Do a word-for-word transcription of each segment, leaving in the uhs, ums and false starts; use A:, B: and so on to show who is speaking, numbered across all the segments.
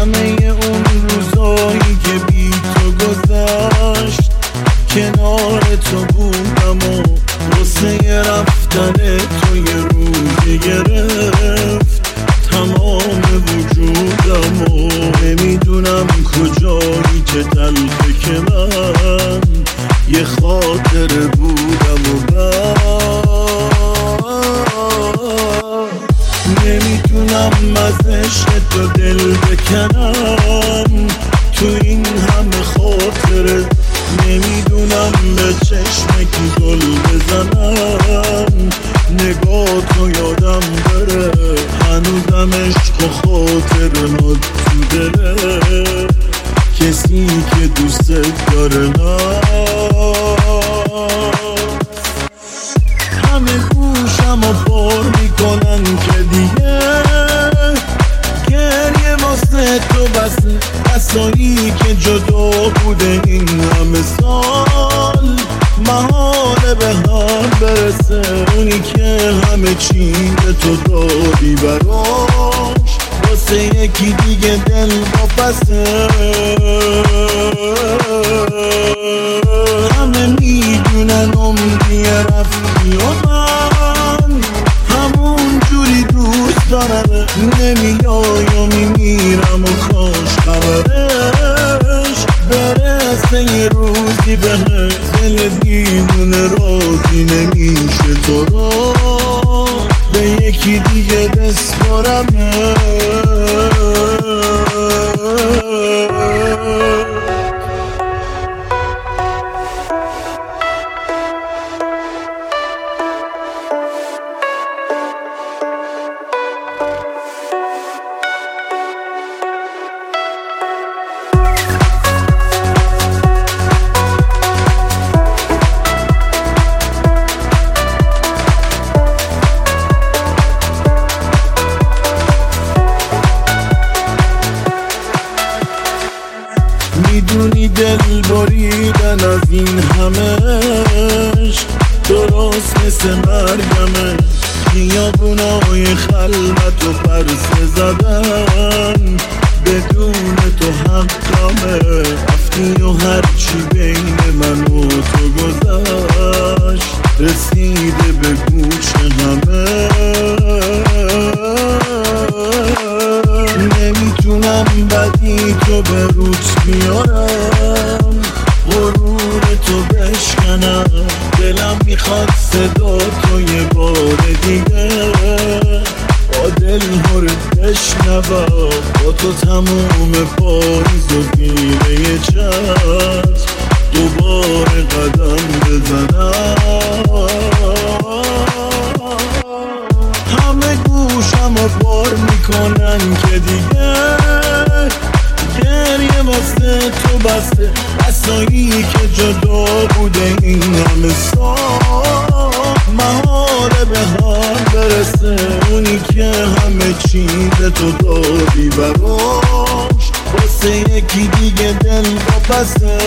A: همه اون روزایی که بی تو گذشت کنار تو بودم و واسه رفتن تو یه روزی گرفت تمام وجودم و نمیدونم کجایی که تلخه که من یه خاطره بودم و بعد نمیتونم از عشق تو دل بکنم تو این همه خاطره نمیدونم به چشم کی گل بزنم نگاه تو یادم بره هنوزم عشق و خاطر ما تو دله کسی که دوست داره من همه گوشم و پر میکنن که دیگه گریه واسه تو بسه بسایی که جدا بوده این همه سال محال به هم برسه اونی که همه چی به تو دادی براش واسه یکی دیگه دل واپسه همه میدونن عمری رفتی و من همون جوری دوست دارم نمیای و میمیرم و کاش خبرش برسه یه روزی به دل دیوونه راضی نمیشه تو را به یکی دیگه بسپارمه میدونی دل بریدن از این همش درست مثل مرگمه خیابونای خلوت و پرسه زدن بدون تو حقمه رفتی و هرچی بین من و تو گذشت رسیده به گوش همه نمیتونم بدی تو به روت بیارم غرور تو بشکنم دلم میخواد صدا تو یه بار دیگه با دل هرد بشنوم با تو تموم پاییز و گیره چشم دوباره قدم بزنم همه گوشم رو بار میکنن که دیگه گریه واسه تو بسته بسایی که جدا بوده این همه سال محاله به هم برسه اونی که همه چیز تو دادی براش واسه یکی دیگه دل واپسه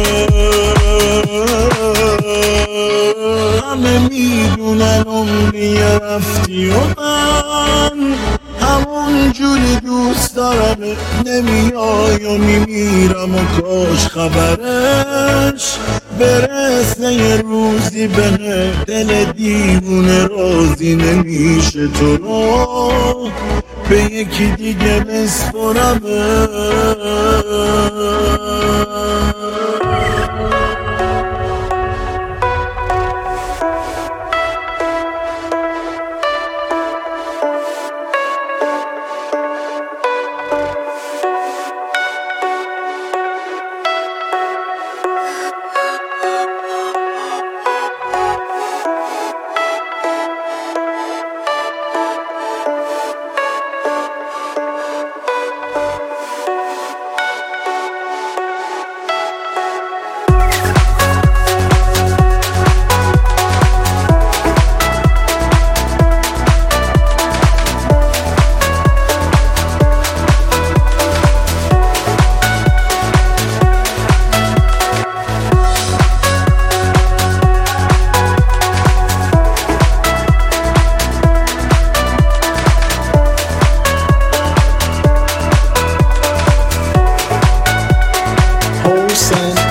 A: همه میدونن عمری رفتی و من همون جوری دوست دارم نمیای و میمیرم و کاش خبرش برسه یه روزی به دل دیوونه راضی نمیشه تو رو به یکی دیگه بسپرم میپرسن